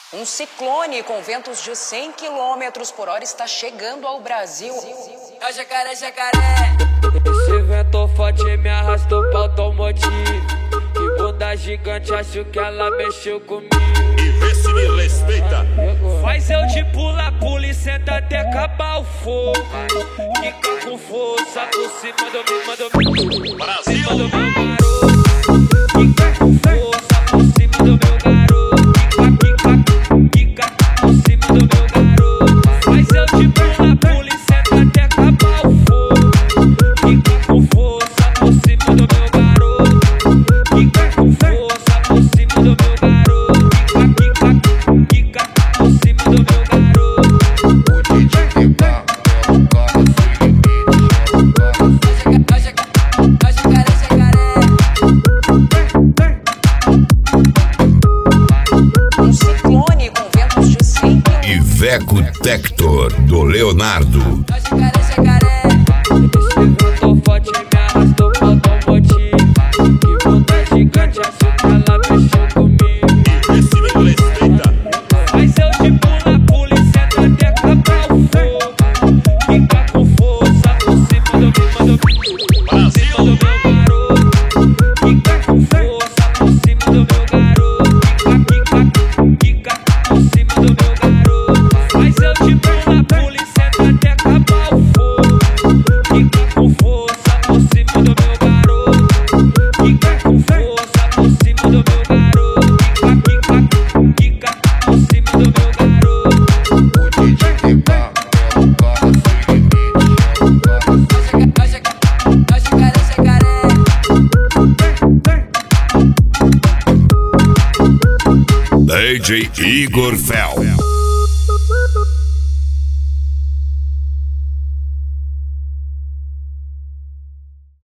Um ciclone com ventos de 100 km por hora está chegando ao Brasil. É jacaré, jacaré. Esse vento forte me arrastou pra automotivo. Que bunda gigante, acho que ela mexeu comigo. E vê se me respeita. Faz eu te pular, pula e senta até acabar o fogo. Fica com força por cima do meu, Brasil. do meu garoto. Fica com força por cima do meu garoto. Fica por cima do meu garoto. Faz eu te pular, pula e senta até acabar o fogo. Fica com força por cima do meu garoto. Fica com força por cima do meu garoto. Fica por cima do meu garoto. O DJ que tá é o cara sem limite. É jacaré, jacaré. Um ciclone com ventos de 100 km. Iveco Tector, do Leonardo. É jacaré, jacaré. Esse vento forte me arrastou pra automotivo. Que bunda gigante, acho que ela mexeu comigo. E vê se me respeita. Mas eu te pula, pula e senta até acabar o fogo. Fica com força por cima do Brasil. meu garoto. Fica com força por cima do meu garoto. Fica por cima do meu garoto. Mas eu te pula, pula e senta até acabar o fogo. Fica com força por cima do meu garoto. Fica com força por cima do meu garoto. Fica por cima do meu garoto. O DJ que tá é o cara sem limite. É jacaré, jacaré. DJ Igor Fel.